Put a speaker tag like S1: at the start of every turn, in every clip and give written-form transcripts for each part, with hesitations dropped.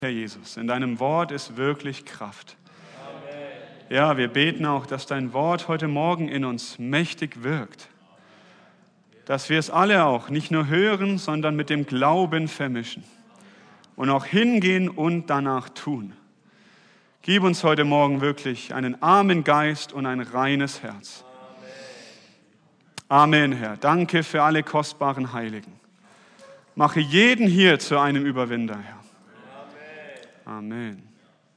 S1: Herr Jesus, in deinem Wort ist wirklich Kraft. Ja, wir beten auch, dass dein Wort heute Morgen in uns mächtig wirkt. Dass wir es alle auch nicht nur hören, sondern mit dem Glauben vermischen. Und auch hingehen und danach tun. Gib uns heute Morgen wirklich einen armen Geist und ein reines Herz. Amen, Herr. Danke für alle kostbaren Heiligen. Mache jeden hier zu einem Überwinder, Herr. Amen.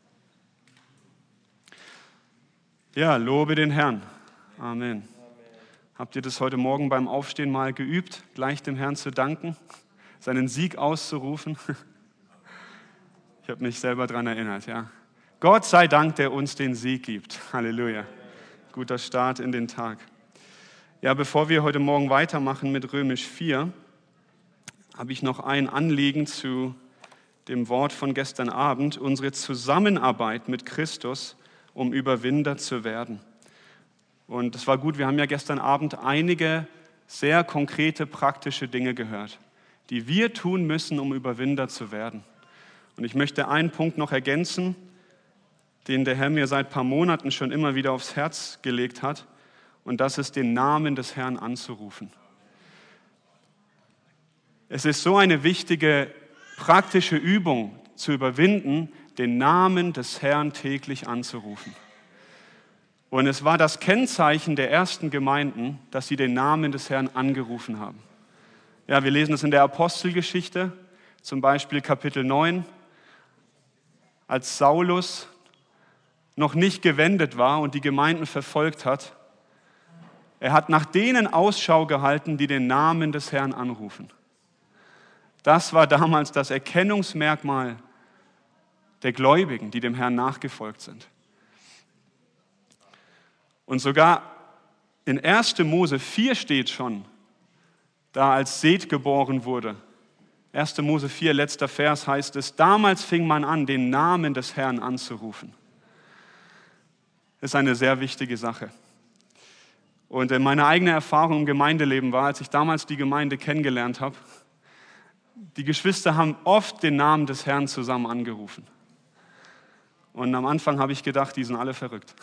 S1: Ja, lobe den Herrn. Amen. Habt ihr das heute Morgen beim Aufstehen mal geübt, gleich dem Herrn zu danken, seinen Sieg auszurufen? Ich habe mich selber daran erinnert, ja. Gott sei Dank, der uns den Sieg gibt. Halleluja. Guter Start in den Tag. Ja, bevor wir heute Morgen weitermachen mit Römisch 4, habe ich noch ein Anliegen zu dem Wort von gestern Abend, unsere Zusammenarbeit mit Christus, um Überwinder zu werden. Und das war gut, wir haben ja gestern Abend einige sehr konkrete, praktische Dinge gehört, die wir tun müssen, um Überwinder zu werden. Und ich möchte einen Punkt noch ergänzen, den der Herr mir seit ein paar Monaten schon immer wieder aufs Herz gelegt hat, und das ist, den Namen des Herrn anzurufen. Es ist so eine wichtige praktische Übung zu überwinden, den Namen des Herrn täglich anzurufen. Und es war das Kennzeichen der ersten Gemeinden, dass sie den Namen des Herrn angerufen haben. Ja, wir lesen es in der Apostelgeschichte, zum Beispiel Kapitel 9, als Saulus noch nicht gewendet war und die Gemeinden verfolgt hat. Er hat nach denen Ausschau gehalten, die den Namen des Herrn anrufen. Das war damals das Erkennungsmerkmal der Gläubigen, die dem Herrn nachgefolgt sind. Und sogar in 1. Mose 4 steht schon, da als Seth geboren wurde. 1. Mose 4, letzter Vers heißt es, damals fing man an, den Namen des Herrn anzurufen. Das ist eine sehr wichtige Sache. Und meine eigene Erfahrung im Gemeindeleben war, als ich damals die Gemeinde kennengelernt habe, die Geschwister haben oft den Namen des Herrn zusammen angerufen. Und am Anfang habe ich gedacht, die sind alle verrückt.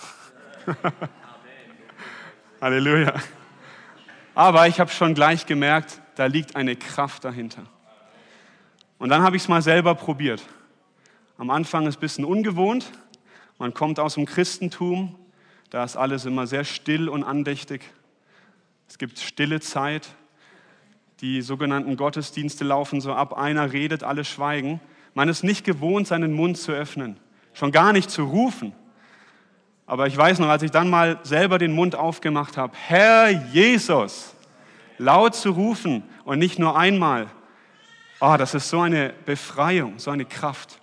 S1: Halleluja. Aber ich habe schon gleich gemerkt, da liegt eine Kraft dahinter. Und dann habe ich es mal selber probiert. Am Anfang ist es ein bisschen ungewohnt. Man kommt aus dem Christentum, da ist alles immer sehr still und andächtig. Es gibt stille Zeit. Die sogenannten Gottesdienste laufen so ab, einer redet, alle schweigen. Man ist nicht gewohnt, seinen Mund zu öffnen, schon gar nicht zu rufen. Aber ich weiß noch, als ich dann mal selber den Mund aufgemacht habe, Herr Jesus, laut zu rufen und nicht nur einmal, das ist so eine Befreiung, so eine Kraft.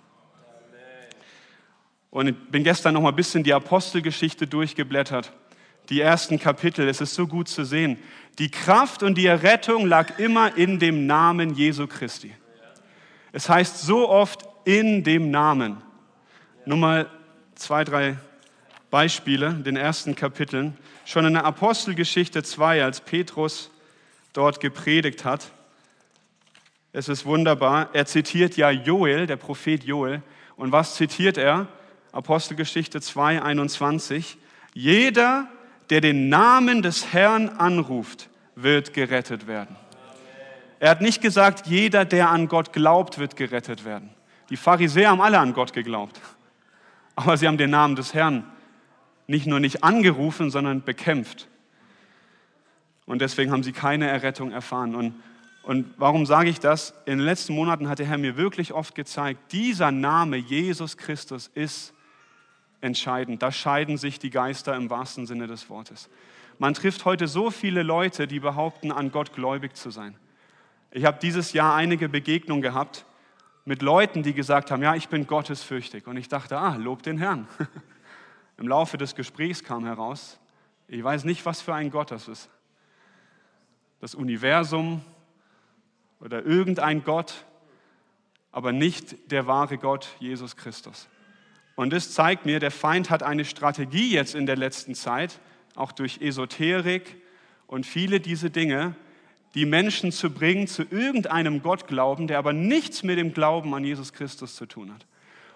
S1: Und ich bin gestern noch mal ein bisschen die Apostelgeschichte durchgeblättert. Die ersten Kapitel, es ist so gut zu sehen. Die Kraft und die Errettung lag immer in dem Namen Jesu Christi. Es heißt so oft in dem Namen. Nur mal 2, 3 Beispiele in den ersten Kapiteln. Schon in der Apostelgeschichte 2, als Petrus dort gepredigt hat. Es ist wunderbar. Er zitiert ja Joel, der Prophet Joel. Und was zitiert er? Apostelgeschichte 2, 21. Jeder, der den Namen des Herrn anruft, wird gerettet werden. Er hat nicht gesagt, jeder, der an Gott glaubt, wird gerettet werden. Die Pharisäer haben alle an Gott geglaubt. Aber sie haben den Namen des Herrn nicht nur nicht angerufen, sondern bekämpft. Und deswegen haben sie keine Errettung erfahren. Und warum sage ich das? In den letzten Monaten hat der Herr mir wirklich oft gezeigt, dieser Name Jesus Christus ist entscheidend. Da scheiden sich die Geister im wahrsten Sinne des Wortes. Man trifft heute so viele Leute, die behaupten, an Gott gläubig zu sein. Ich habe dieses Jahr einige Begegnungen gehabt mit Leuten, die gesagt haben, ja, ich bin gottesfürchtig. Und ich dachte, lob den Herrn. Im Laufe des Gesprächs kam heraus, ich weiß nicht, was für ein Gott das ist. Das Universum oder irgendein Gott, aber nicht der wahre Gott, Jesus Christus. Und das zeigt mir, der Feind hat eine Strategie jetzt in der letzten Zeit, auch durch Esoterik und viele diese Dinge, die Menschen zu bringen zu irgendeinem Gottglauben, der aber nichts mit dem Glauben an Jesus Christus zu tun hat.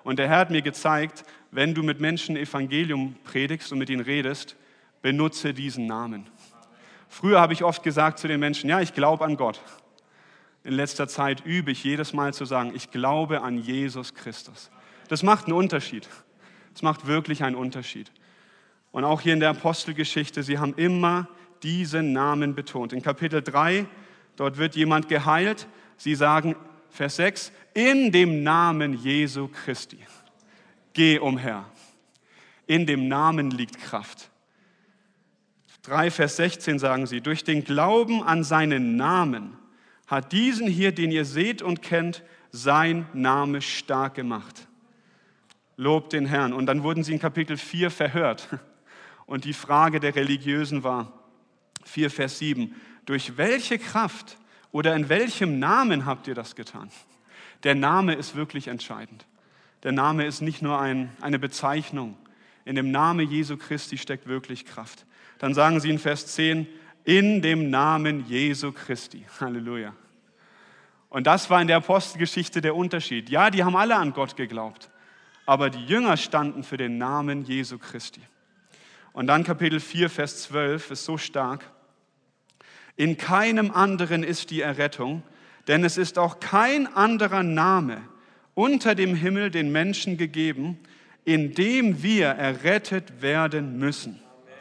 S1: Und der Herr hat mir gezeigt, wenn du mit Menschen Evangelium predigst und mit ihnen redest, benutze diesen Namen. Früher habe ich oft gesagt zu den Menschen, ja, ich glaube an Gott. In letzter Zeit übe ich jedes Mal zu sagen, ich glaube an Jesus Christus. Das macht einen Unterschied. Das macht wirklich einen Unterschied. Und auch hier in der Apostelgeschichte, sie haben immer diesen Namen betont. In Kapitel 3, dort wird jemand geheilt. Sie sagen, Vers 6, in dem Namen Jesu Christi. Geh umher. In dem Namen liegt Kraft. 3, Vers 16 sagen sie, durch den Glauben an seinen Namen hat diesen hier, den ihr seht und kennt, sein Name stark gemacht. Lobt den Herrn. Und dann wurden sie in Kapitel 4 verhört. Und die Frage der Religiösen war, 4, Vers 7, durch welche Kraft oder in welchem Namen habt ihr das getan? Der Name ist wirklich entscheidend. Der Name ist nicht nur eine Bezeichnung. In dem Namen Jesu Christi steckt wirklich Kraft. Dann sagen sie in Vers 10, in dem Namen Jesu Christi. Halleluja. Und das war in der Apostelgeschichte der Unterschied. Ja, die haben alle an Gott geglaubt, aber die Jünger standen für den Namen Jesu Christi. Und dann Kapitel 4, Vers 12 ist so stark. In keinem anderen ist die Errettung, denn es ist auch kein anderer Name unter dem Himmel den Menschen gegeben, in dem wir errettet werden müssen.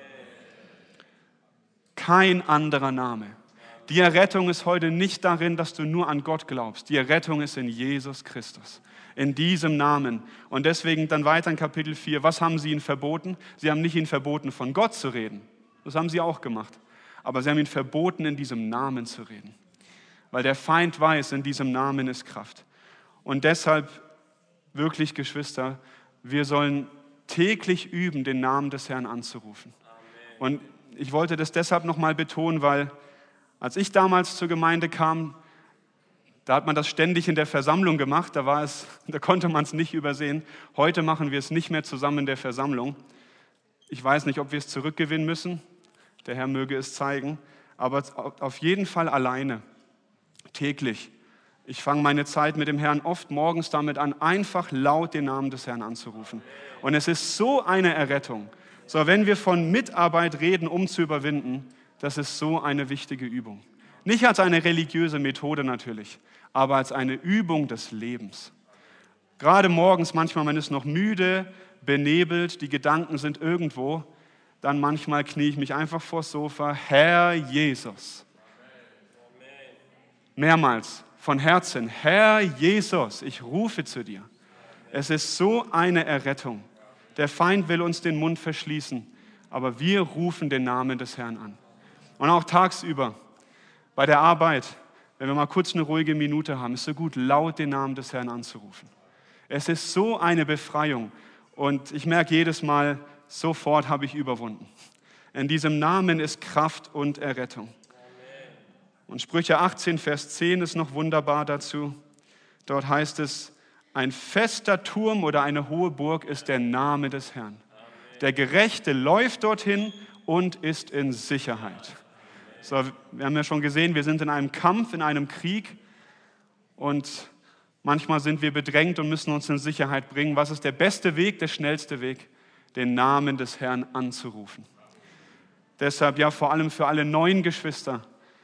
S1: Kein anderer Name. Die Errettung ist heute nicht darin, dass du nur an Gott glaubst. Die Errettung ist in Jesus Christus, in diesem Namen. Und deswegen dann weiter in Kapitel 4, was haben sie ihnen verboten? Sie haben nicht ihnen verboten, von Gott zu reden. Das haben sie auch gemacht. Aber sie haben ihnen verboten, in diesem Namen zu reden. Weil der Feind weiß, in diesem Namen ist Kraft. Und deshalb, wirklich Geschwister, wir sollen täglich üben, den Namen des Herrn anzurufen. Und ich wollte das deshalb nochmal betonen, weil als ich damals zur Gemeinde kam, da hat man das ständig in der Versammlung gemacht, da konnte man es nicht übersehen. Heute machen wir es nicht mehr zusammen in der Versammlung. Ich weiß nicht, ob wir es zurückgewinnen müssen, der Herr möge es zeigen, aber auf jeden Fall alleine, täglich. Ich fange meine Zeit mit dem Herrn oft morgens damit an, einfach laut den Namen des Herrn anzurufen. Und es ist so eine Errettung. So, wenn wir von Mitarbeit reden, um zu überwinden, das ist so eine wichtige Übung. Nicht als eine religiöse Methode natürlich, aber als eine Übung des Lebens. Gerade morgens, manchmal, man ist noch müde, benebelt, die Gedanken sind irgendwo, dann manchmal knie ich mich einfach vors Sofa, Herr Jesus. Mehrmals, von Herzen, Herr Jesus, ich rufe zu dir. Es ist so eine Errettung. Der Feind will uns den Mund verschließen, aber wir rufen den Namen des Herrn an. Und auch tagsüber, bei der Arbeit, wenn wir mal kurz eine ruhige Minute haben, ist so gut, laut den Namen des Herrn anzurufen. Es ist so eine Befreiung und ich merke jedes Mal, sofort habe ich überwunden. In diesem Namen ist Kraft und Errettung. Und Sprüche 18, Vers 10 ist noch wunderbar dazu. Dort heißt es, ein fester Turm oder eine hohe Burg ist der Name des Herrn. Der Gerechte läuft dorthin und ist in Sicherheit. So, wir haben ja schon gesehen, wir sind in einem Kampf, in einem Krieg und manchmal sind wir bedrängt und müssen uns in Sicherheit bringen. Was ist der beste Weg, der schnellste Weg? Den Namen des Herrn anzurufen. Deshalb ja vor allem für alle neuen Geschwister,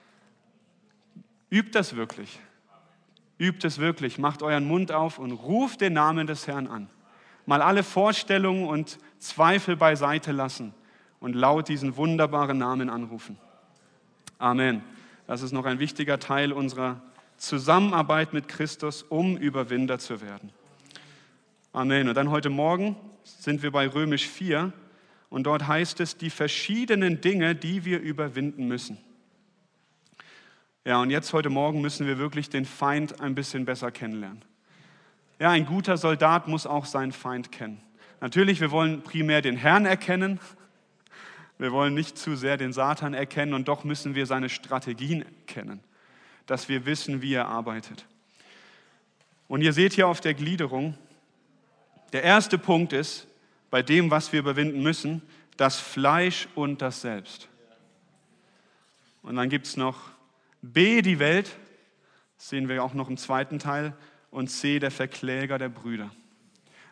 S1: übt das wirklich. Übt es wirklich, macht euren Mund auf und ruft den Namen des Herrn an. Mal alle Vorstellungen und Zweifel beiseite lassen und laut diesen wunderbaren Namen anrufen. Amen. Das ist noch ein wichtiger Teil unserer Zusammenarbeit mit Christus, um Überwinder zu werden. Amen. Und dann heute Morgen sind wir bei Römisch 4 und dort heißt es, die verschiedenen Dinge, die wir überwinden müssen. Ja, und jetzt heute Morgen müssen wir wirklich den Feind ein bisschen besser kennenlernen. Ja, ein guter Soldat muss auch seinen Feind kennen. Natürlich, wir wollen primär den Herrn erkennen. Wir wollen nicht zu sehr den Satan erkennen und doch müssen wir seine Strategien kennen, dass wir wissen, wie er arbeitet. Und ihr seht hier auf der Gliederung, der erste Punkt ist, bei dem, was wir überwinden müssen, das Fleisch und das Selbst. Und dann gibt es noch B, die Welt, das sehen wir auch noch im zweiten Teil, und C, der Verkläger der Brüder.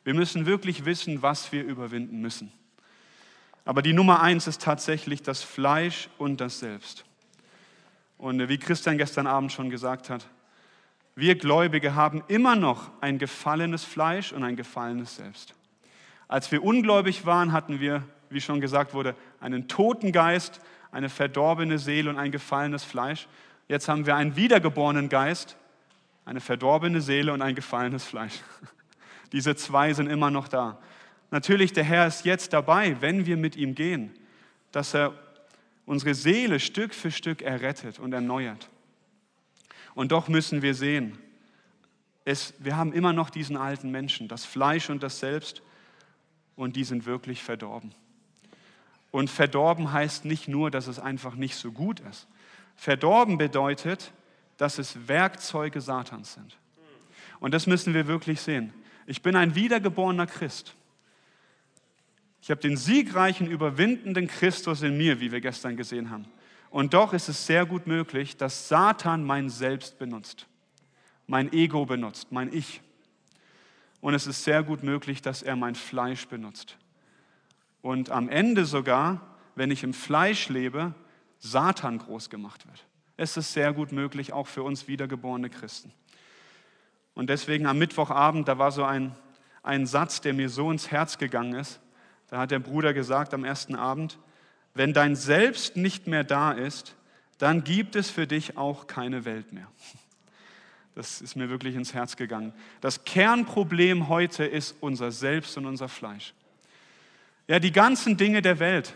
S1: Wir müssen wirklich wissen, was wir überwinden müssen. Aber die Nummer 1 ist tatsächlich das Fleisch und das Selbst. Und wie Christian gestern Abend schon gesagt hat, wir Gläubige haben immer noch ein gefallenes Fleisch und ein gefallenes Selbst. Als wir ungläubig waren, hatten wir, wie schon gesagt wurde, einen toten Geist, eine verdorbene Seele und ein gefallenes Fleisch. Jetzt haben wir einen wiedergeborenen Geist, eine verdorbene Seele und ein gefallenes Fleisch. Diese zwei sind immer noch da. Natürlich, der Herr ist jetzt dabei, wenn wir mit ihm gehen, dass er unsere Seele Stück für Stück errettet und erneuert. Und doch müssen wir sehen, wir haben immer noch diesen alten Menschen, das Fleisch und das Selbst, und die sind wirklich verdorben. Und verdorben heißt nicht nur, dass es einfach nicht so gut ist. Verdorben bedeutet, dass es Werkzeuge Satans sind. Und das müssen wir wirklich sehen. Ich bin ein wiedergeborener Christ. Ich habe den siegreichen, überwindenden Christus in mir, wie wir gestern gesehen haben. Und doch ist es sehr gut möglich, dass Satan mein Selbst benutzt, mein Ego benutzt, mein Ich. Und es ist sehr gut möglich, dass er mein Fleisch benutzt. Und am Ende sogar, wenn ich im Fleisch lebe, Satan groß gemacht wird. Es ist sehr gut möglich, auch für uns wiedergeborene Christen. Und deswegen am Mittwochabend, da war so ein Satz, der mir so ins Herz gegangen ist. Da hat der Bruder gesagt am ersten Abend: Wenn dein Selbst nicht mehr da ist, dann gibt es für dich auch keine Welt mehr. Das ist mir wirklich ins Herz gegangen. Das Kernproblem heute ist unser Selbst und unser Fleisch. Ja, die ganzen Dinge der Welt,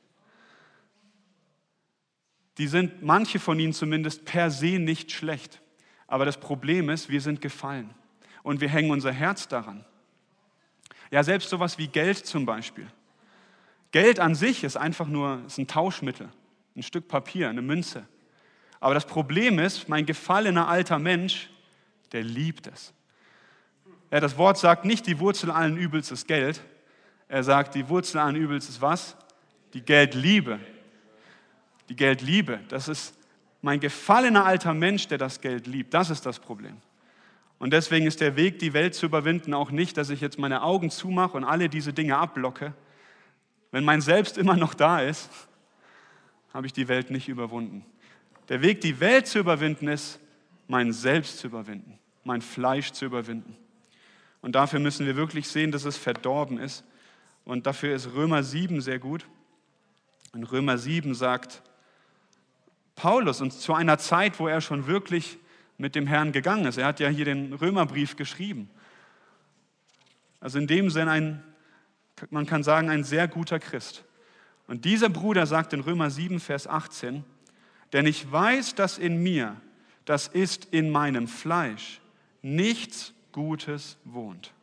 S1: die sind, manche von ihnen zumindest, per se nicht schlecht. Aber das Problem ist, wir sind gefallen und wir hängen unser Herz daran. Ja, selbst sowas wie Geld zum Beispiel. Geld an sich ist einfach nur ein Tauschmittel, ein Stück Papier, eine Münze. Aber das Problem ist, mein gefallener alter Mensch, der liebt es. Ja, das Wort sagt nicht, die Wurzel allen Übels ist Geld. Er sagt, die Wurzel allen Übels ist was? Die Geldliebe. Die Geldliebe, das ist mein gefallener alter Mensch, der das Geld liebt. Das ist das Problem. Und deswegen ist der Weg, die Welt zu überwinden, auch nicht, dass ich jetzt meine Augen zumache und alle diese Dinge abblocke. Wenn mein Selbst immer noch da ist, habe ich die Welt nicht überwunden. Der Weg, die Welt zu überwinden, ist, mein Selbst zu überwinden, mein Fleisch zu überwinden. Und dafür müssen wir wirklich sehen, dass es verdorben ist. Und dafür ist Römer 7 sehr gut. In Römer 7 sagt Paulus, und zu einer Zeit, wo er schon wirklich mit dem Herrn gegangen ist. Er hat ja hier den Römerbrief geschrieben. Also in dem Sinn man kann sagen, ein sehr guter Christ. Und dieser Bruder sagt in Römer 7, Vers 18, denn ich weiß, dass in mir, das ist in meinem Fleisch, nichts Gutes wohnt.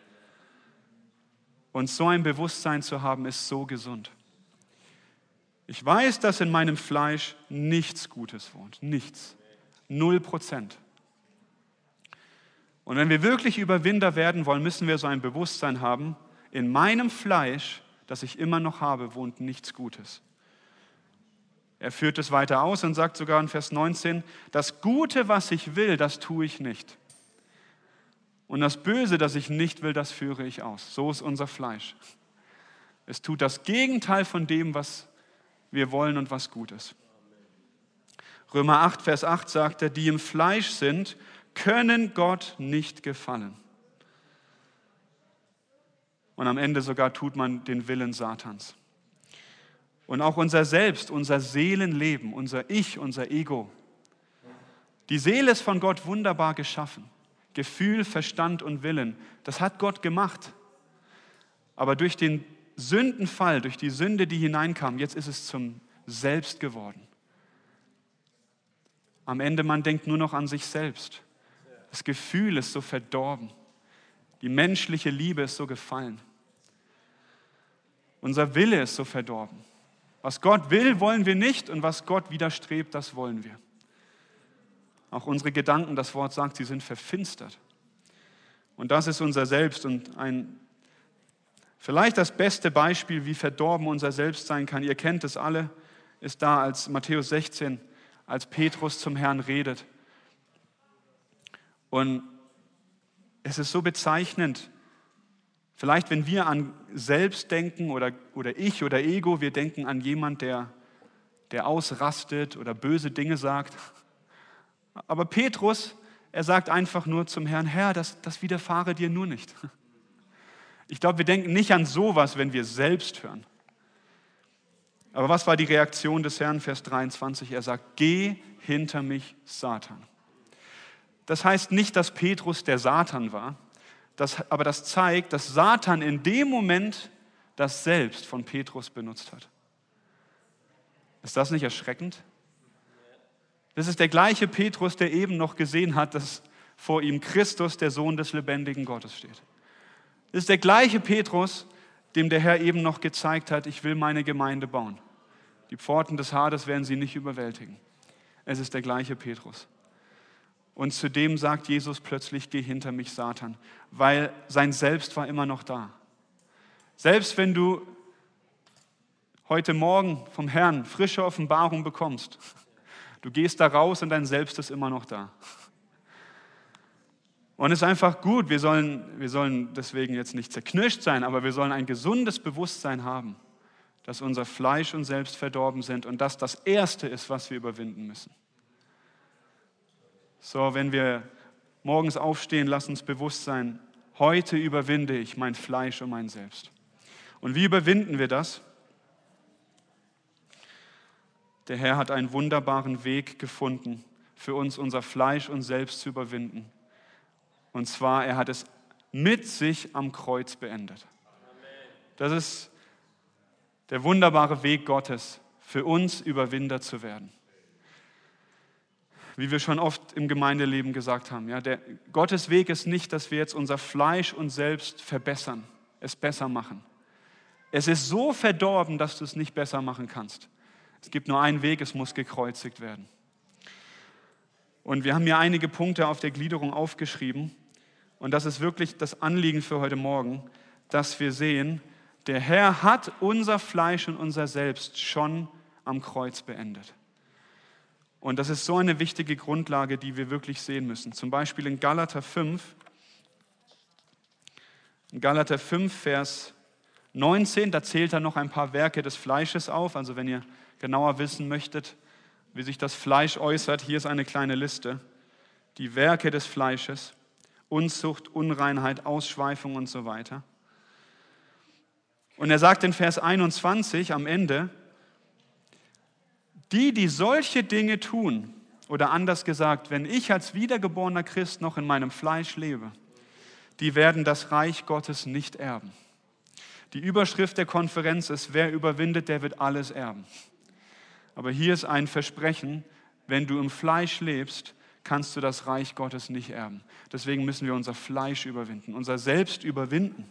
S1: Und so ein Bewusstsein zu haben, ist so gesund. Ich weiß, dass in meinem Fleisch nichts Gutes wohnt. Nichts. 0%. Und wenn wir wirklich Überwinder werden wollen, müssen wir so ein Bewusstsein haben, in meinem Fleisch, das ich immer noch habe, wohnt nichts Gutes. Er führt es weiter aus und sagt sogar in Vers 19, das Gute, was ich will, das tue ich nicht. Und das Böse, das ich nicht will, das führe ich aus. So ist unser Fleisch. Es tut das Gegenteil von dem, was wir wollen und was gut ist. Römer 8, Vers 8 sagt er, die im Fleisch sind, können Gott nicht gefallen. Und am Ende sogar tut man den Willen Satans. Und auch unser Selbst, unser Seelenleben, unser Ich, unser Ego. Die Seele ist von Gott wunderbar geschaffen. Gefühl, Verstand und Willen, das hat Gott gemacht. Aber durch den Sündenfall, durch die Sünde, die hineinkam, jetzt ist es zum Selbst geworden. Am Ende, man denkt nur noch an sich selbst. Das Gefühl ist so verdorben. Die menschliche Liebe ist so gefallen. Unser Wille ist so verdorben. Was Gott will, wollen wir nicht und was Gott widerstrebt, das wollen wir. Auch unsere Gedanken, das Wort sagt, sie sind verfinstert. Und das ist unser Selbst und vielleicht das beste Beispiel, wie verdorben unser Selbst sein kann. Ihr kennt es alle, ist da als Matthäus 16, als Petrus zum Herrn redet. Und es ist so bezeichnend Vielleicht, wenn wir an selbst denken oder ich oder Ego, wir denken an jemand, der ausrastet oder böse Dinge sagt. Aber Petrus, er sagt einfach nur zum Herrn, Herr, das widerfahre dir nur nicht. Ich glaube, wir denken nicht an sowas, wenn wir selbst hören. Aber was war die Reaktion des Herrn? Vers 23, er sagt, geh hinter mich, Satan. Das heißt nicht, dass Petrus der Satan war, aber das zeigt, dass Satan in dem Moment das Selbst von Petrus benutzt hat. Ist das nicht erschreckend? Das ist der gleiche Petrus, der eben noch gesehen hat, dass vor ihm Christus, der Sohn des lebendigen Gottes, steht. Das ist der gleiche Petrus, dem der Herr eben noch gezeigt hat, ich will meine Gemeinde bauen. Die Pforten des Hades werden sie nicht überwältigen. Es ist der gleiche Petrus. Und zudem sagt Jesus plötzlich, geh hinter mich, Satan, weil sein Selbst war immer noch da. Selbst wenn du heute Morgen vom Herrn frische Offenbarung bekommst, du gehst da raus und dein Selbst ist immer noch da. Und es ist einfach gut, wir sollen deswegen jetzt nicht zerknirscht sein, aber wir sollen ein gesundes Bewusstsein haben, dass unser Fleisch und Selbst verdorben sind und dass das Erste ist, was wir überwinden müssen. So, wenn wir morgens aufstehen, lass uns bewusst sein, heute überwinde ich mein Fleisch und mein Selbst. Und wie überwinden wir das? Der Herr hat einen wunderbaren Weg gefunden, für uns unser Fleisch und Selbst zu überwinden. Und zwar, er hat es mit sich am Kreuz beendet. Das ist der wunderbare Weg Gottes, für uns Überwinder zu werden. Wie wir schon oft im Gemeindeleben gesagt haben, ja, Gottes Weg ist nicht, dass wir jetzt unser Fleisch und Selbst verbessern, es besser machen. Es ist so verdorben, dass du es nicht besser machen kannst. Es gibt nur einen Weg, es muss gekreuzigt werden. Und wir haben hier einige Punkte auf der Gliederung aufgeschrieben. Und das ist wirklich das Anliegen für heute Morgen, dass wir sehen, der Herr hat unser Fleisch und unser Selbst schon am Kreuz beendet. Und das ist so eine wichtige Grundlage, die wir wirklich sehen müssen. Zum Beispiel in Galater 5, Vers 19, da zählt er noch ein paar Werke des Fleisches auf. Also wenn ihr genauer wissen möchtet, wie sich das Fleisch äußert, hier ist eine kleine Liste. Die Werke des Fleisches, Unzucht, Unreinheit, Ausschweifung und so weiter. Und er sagt in Vers 21 am Ende, die solche Dinge tun, oder anders gesagt, wenn ich als wiedergeborener Christ noch in meinem Fleisch lebe, die werden das Reich Gottes nicht erben. Die Überschrift der Konferenz ist, wer überwindet, der wird alles erben. Aber hier ist ein Versprechen, wenn du im Fleisch lebst, kannst du das Reich Gottes nicht erben. Deswegen müssen wir unser Fleisch überwinden, unser Selbst überwinden.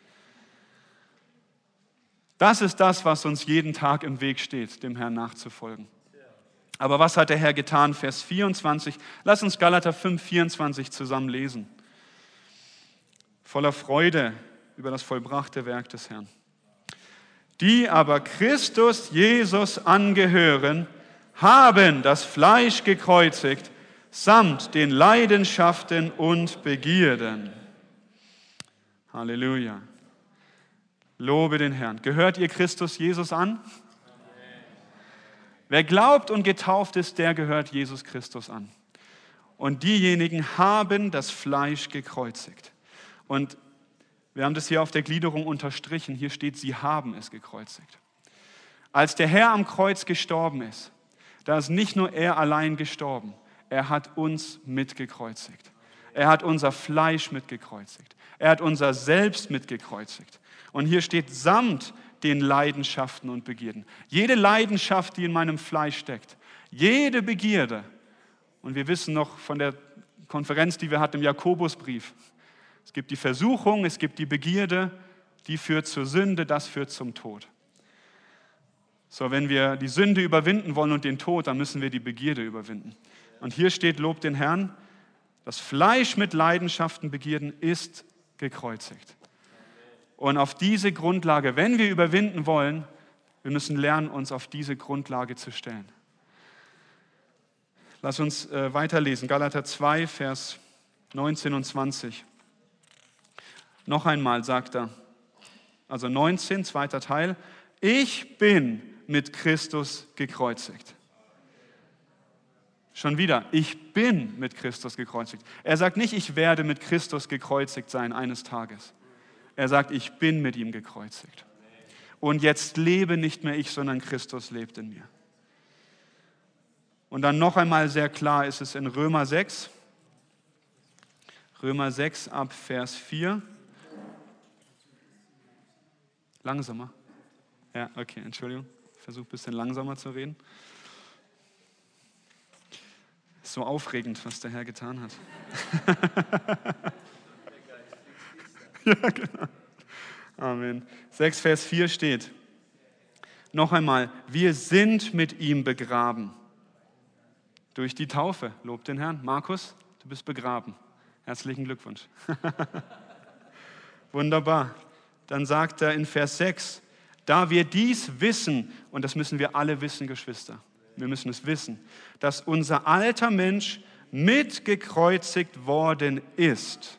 S1: Das ist das, was uns jeden Tag im Weg steht, dem Herrn nachzufolgen. Aber was hat der Herr getan? Vers 24. Lass uns Galater 5, 24 zusammen lesen. Voller Freude über das vollbrachte Werk des Herrn. Die aber Christus Jesus angehören, haben das Fleisch gekreuzigt, samt den Leidenschaften und Begierden. Halleluja. Lobe den Herrn. Gehört ihr Christus Jesus an? Wer glaubt und getauft ist, der gehört Jesus Christus an. Und diejenigen haben das Fleisch gekreuzigt. Und wir haben das hier auf der Gliederung unterstrichen. Hier steht, sie haben es gekreuzigt. Als der Herr am Kreuz gestorben ist, da ist nicht nur er allein gestorben, er hat uns mitgekreuzigt. Er hat unser Fleisch mitgekreuzigt. Er hat unser Selbst mitgekreuzigt. Und hier steht, samt den Leidenschaften und Begierden. Jede Leidenschaft, die in meinem Fleisch steckt, jede Begierde. Und wir wissen noch von der Konferenz, die wir hatten im Jakobusbrief, es gibt die Versuchung, es gibt die Begierde, die führt zur Sünde, das führt zum Tod. So, wenn wir die Sünde überwinden wollen und den Tod, dann müssen wir die Begierde überwinden. Und hier steht, lobt den Herrn, das Fleisch mit Leidenschaften, Begierden ist gekreuzigt. Und auf diese Grundlage, wenn wir überwinden wollen, wir müssen lernen, uns auf diese Grundlage zu stellen. Lass uns weiterlesen, Galater 2, Vers 19 und 20. Noch einmal sagt er, also 19, zweiter Teil, ich bin mit Christus gekreuzigt. Schon wieder, ich bin mit Christus gekreuzigt. Er sagt nicht, ich werde mit Christus gekreuzigt sein eines Tages. Er sagt, ich bin mit ihm gekreuzigt. Und jetzt lebe nicht mehr ich, sondern Christus lebt in mir. Und dann noch einmal sehr klar ist es in Römer 6. Römer 6 ab Vers 4. Langsamer. Ja, okay, Entschuldigung. Ich versuche ein bisschen langsamer zu reden. So aufregend, was der Herr getan hat. Ja, genau. Amen. 6 Vers 4 steht, noch einmal, wir sind mit ihm begraben. Durch die Taufe, lob den Herrn. Markus, du bist begraben. Herzlichen Glückwunsch. Wunderbar. Dann sagt er in Vers 6, da wir dies wissen, und das müssen wir alle wissen, Geschwister, wir müssen es wissen, dass unser alter Mensch mitgekreuzigt worden ist.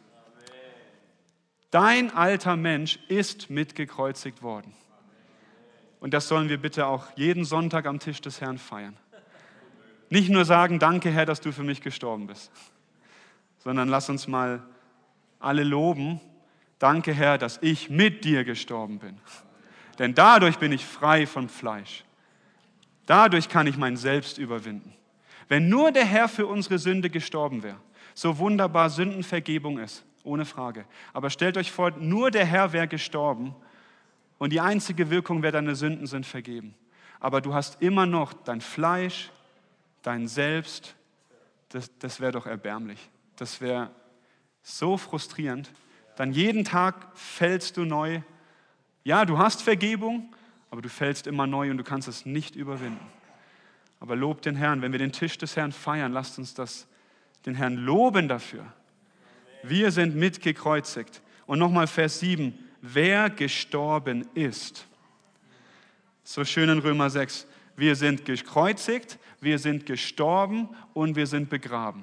S1: Dein alter Mensch ist mitgekreuzigt worden. Und das sollen wir bitte auch jeden Sonntag am Tisch des Herrn feiern. Nicht nur sagen, danke Herr, dass du für mich gestorben bist, sondern lass uns mal alle loben, danke Herr, dass ich mit dir gestorben bin. Denn dadurch bin ich frei vom Fleisch. Dadurch kann ich mein Selbst überwinden. Wenn nur der Herr für unsere Sünde gestorben wäre, so wunderbar Sündenvergebung ist, ohne Frage. Aber stellt euch vor, nur der Herr wäre gestorben und die einzige Wirkung wäre, deine Sünden sind vergeben. Aber du hast immer noch dein Fleisch, dein Selbst, das wäre doch erbärmlich. Das wäre so frustrierend. Dann jeden Tag fällst du neu. Ja, du hast Vergebung, aber du fällst immer neu und du kannst es nicht überwinden. Aber lob den Herrn. Wenn wir den Tisch des Herrn feiern, lasst uns den Herrn loben dafür. Wir sind mitgekreuzigt. Und nochmal Vers 7. Wer gestorben ist. So schön in Römer 6. Wir sind gekreuzigt, wir sind gestorben und wir sind begraben.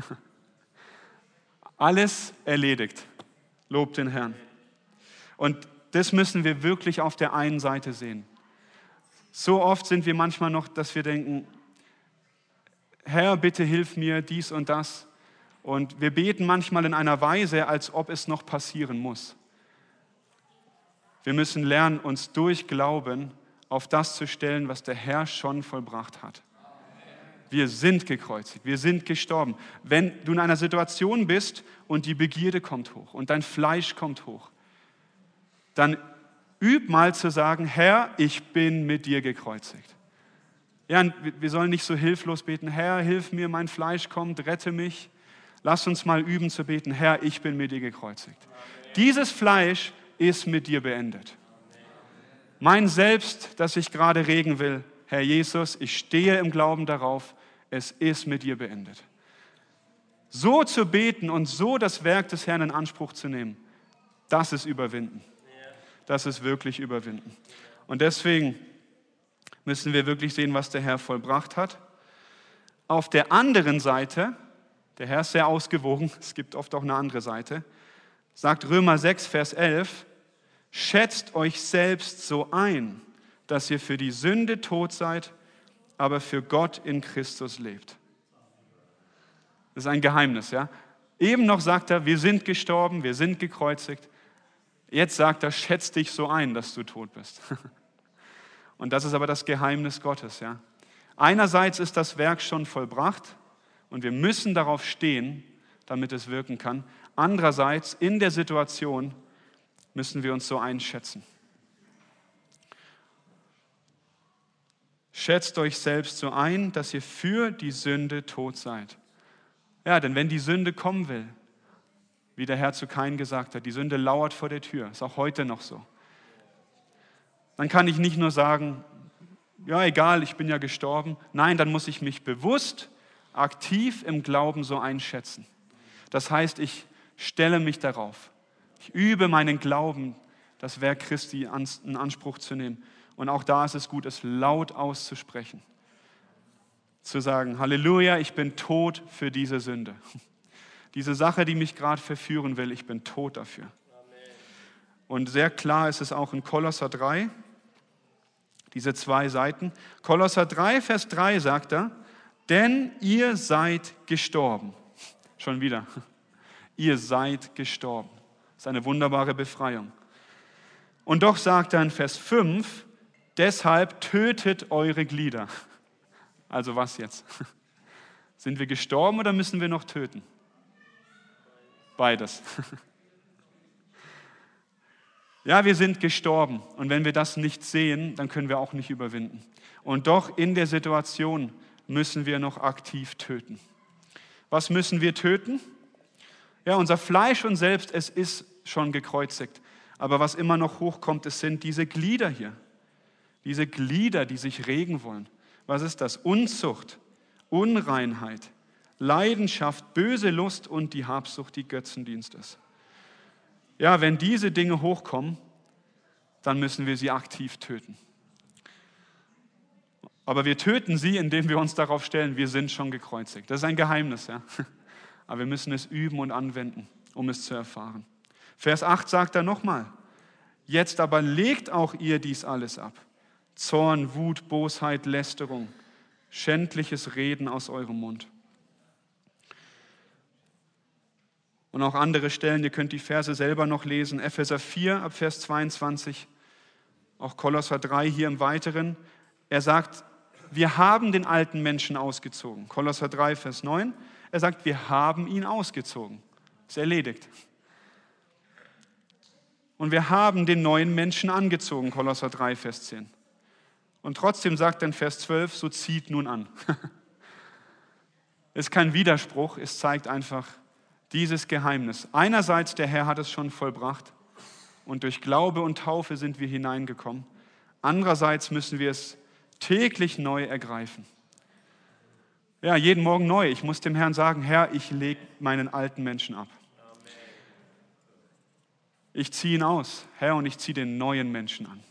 S1: Alles erledigt. Lob den Herrn. Und das müssen wir wirklich auf der einen Seite sehen. So oft sind wir manchmal noch, dass wir denken, Herr, bitte hilf mir dies und das. Und wir beten manchmal in einer Weise, als ob es noch passieren muss. Wir müssen lernen, uns durch Glauben auf das zu stellen, was der Herr schon vollbracht hat. Wir sind gekreuzigt, wir sind gestorben. Wenn du in einer Situation bist und die Begierde kommt hoch und dein Fleisch kommt hoch, dann üb mal zu sagen, Herr, ich bin mit dir gekreuzigt. Ja, wir sollen nicht so hilflos beten, Herr, hilf mir, mein Fleisch kommt, rette mich. Lass uns mal üben zu beten, Herr, ich bin mit dir gekreuzigt. Dieses Fleisch ist mit dir beendet. Mein Selbst, das ich gerade regen will, Herr Jesus, ich stehe im Glauben darauf, es ist mit dir beendet. So zu beten und so das Werk des Herrn in Anspruch zu nehmen, das ist Überwinden. Das ist wirklich Überwinden. Und deswegen müssen wir wirklich sehen, was der Herr vollbracht hat. Auf der anderen Seite, der Herr ist sehr ausgewogen, es gibt oft auch eine andere Seite, sagt Römer 6, Vers 11, schätzt euch selbst so ein, dass ihr für die Sünde tot seid, aber für Gott in Christus lebt. Das ist ein Geheimnis, ja. Eben noch sagt er, wir sind gestorben, wir sind gekreuzigt. Jetzt sagt er, schätz dich so ein, dass du tot bist. Und das ist aber das Geheimnis Gottes, ja. Einerseits ist das Werk schon vollbracht und wir müssen darauf stehen, damit es wirken kann. Andererseits, in der Situation müssen wir uns so einschätzen. Schätzt euch selbst so ein, dass ihr für die Sünde tot seid. Ja, denn wenn die Sünde kommen will, wie der Herr zu Kain gesagt hat, die Sünde lauert vor der Tür, ist auch heute noch so. Dann kann ich nicht nur sagen, ja egal, ich bin ja gestorben. Nein, dann muss ich mich bewusst, aktiv im Glauben so einschätzen. Das heißt, ich stelle mich darauf. Ich übe meinen Glauben, das Werk Christi in Anspruch zu nehmen. Und auch da ist es gut, es laut auszusprechen. Zu sagen, Halleluja, ich bin tot für diese Sünde. Diese Sache, die mich gerade verführen will, ich bin tot dafür. Und sehr klar ist es auch in Kolosser 3, diese 2 Seiten. Kolosser 3, Vers 3 sagt er, denn ihr seid gestorben. Schon wieder. Ihr seid gestorben. Das ist eine wunderbare Befreiung. Und doch sagt er in Vers 5, deshalb tötet eure Glieder. Also was jetzt? Sind wir gestorben oder müssen wir noch töten? Beides. Ja, wir sind gestorben. Und wenn wir das nicht sehen, dann können wir auch nicht überwinden. Und doch in der Situation müssen wir noch aktiv töten. Was müssen wir töten? Ja, unser Fleisch und Selbst, es ist schon gekreuzigt. Aber was immer noch hochkommt, es sind diese Glieder hier. Diese Glieder, die sich regen wollen. Was ist das? Unzucht, Unreinheit, Leidenschaft, böse Lust und die Habsucht, die Götzendienst ist. Ja, wenn diese Dinge hochkommen, dann müssen wir sie aktiv töten. Aber wir töten sie, indem wir uns darauf stellen, wir sind schon gekreuzigt. Das ist ein Geheimnis, ja. Aber wir müssen es üben und anwenden, um es zu erfahren. Vers 8 sagt er nochmal, jetzt aber legt auch ihr dies alles ab. Zorn, Wut, Bosheit, Lästerung, schändliches Reden aus eurem Mund. Und auch andere Stellen, ihr könnt die Verse selber noch lesen. Epheser 4 ab Vers 22, auch Kolosser 3 hier im Weiteren. Er sagt, wir haben den alten Menschen ausgezogen. Kolosser 3, Vers 9. Er sagt, wir haben ihn ausgezogen. Ist erledigt. Und wir haben den neuen Menschen angezogen. Kolosser 3, Vers 10. Und trotzdem sagt er in Vers 12, so zieht nun an. Es ist kein Widerspruch, es zeigt einfach dieses Geheimnis. Einerseits, der Herr hat es schon vollbracht und durch Glaube und Taufe sind wir hineingekommen. Andererseits müssen wir es täglich neu ergreifen. Ja, jeden Morgen neu. Ich muss dem Herrn sagen, Herr, ich lege meinen alten Menschen ab. Ich ziehe ihn aus, Herr, und ich ziehe den neuen Menschen an.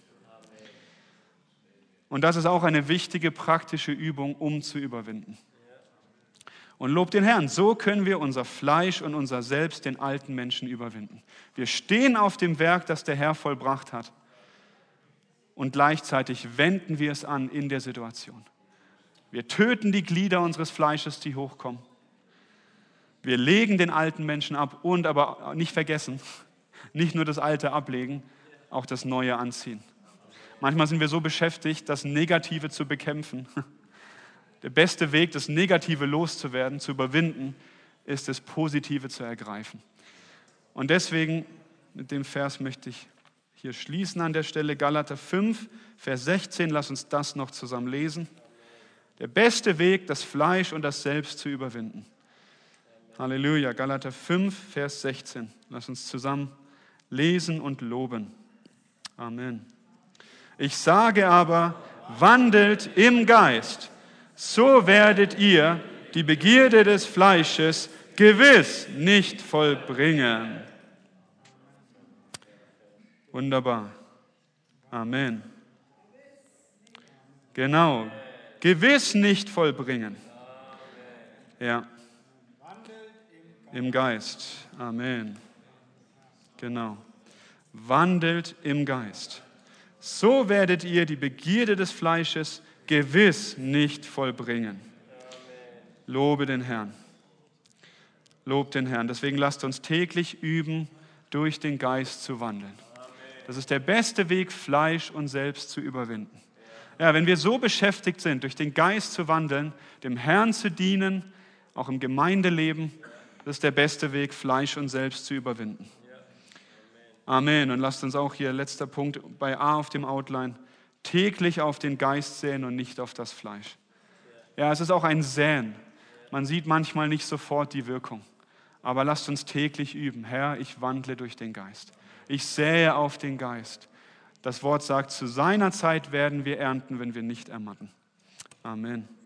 S1: Und das ist auch eine wichtige praktische Übung, um zu überwinden. Und lob den Herrn, so können wir unser Fleisch und unser Selbst, den alten Menschen, überwinden. Wir stehen auf dem Werk, das der Herr vollbracht hat. Und gleichzeitig wenden wir es an in der Situation. Wir töten die Glieder unseres Fleisches, die hochkommen. Wir legen den alten Menschen ab und aber nicht vergessen, nicht nur das Alte ablegen, auch das Neue anziehen. Manchmal sind wir so beschäftigt, das Negative zu bekämpfen. Der beste Weg, das Negative loszuwerden, zu überwinden, ist das Positive zu ergreifen. Und deswegen, mit dem Vers möchte ich hier schließen an der Stelle, Galater 5, Vers 16, lass uns das noch zusammen lesen. Der beste Weg, das Fleisch und das Selbst zu überwinden. Halleluja, Galater 5, Vers 16. Lass uns zusammen lesen und loben. Amen. Ich sage aber, wandelt im Geist, so werdet ihr die Begierde des Fleisches gewiss nicht vollbringen. Wunderbar. Amen. Genau. Gewiss nicht vollbringen. Ja. Im Geist. Amen. Genau. Wandelt im Geist. So werdet ihr die Begierde des Fleisches gewiss nicht vollbringen. Lobe den Herrn. Lobt den Herrn. Deswegen lasst uns täglich üben, durch den Geist zu wandeln. Das ist der beste Weg, Fleisch und Selbst zu überwinden. Ja, wenn wir so beschäftigt sind, durch den Geist zu wandeln, dem Herrn zu dienen, auch im Gemeindeleben, das ist der beste Weg, Fleisch und Selbst zu überwinden. Amen. Und lasst uns auch hier, letzter Punkt, bei A auf dem Outline, täglich auf den Geist säen und nicht auf das Fleisch. Ja, es ist auch ein Säen. Man sieht manchmal nicht sofort die Wirkung. Aber lasst uns täglich üben. Herr, ich wandle durch den Geist. Ich sähe auf den Geist. Das Wort sagt, zu seiner Zeit werden wir ernten, wenn wir nicht ermatten. Amen.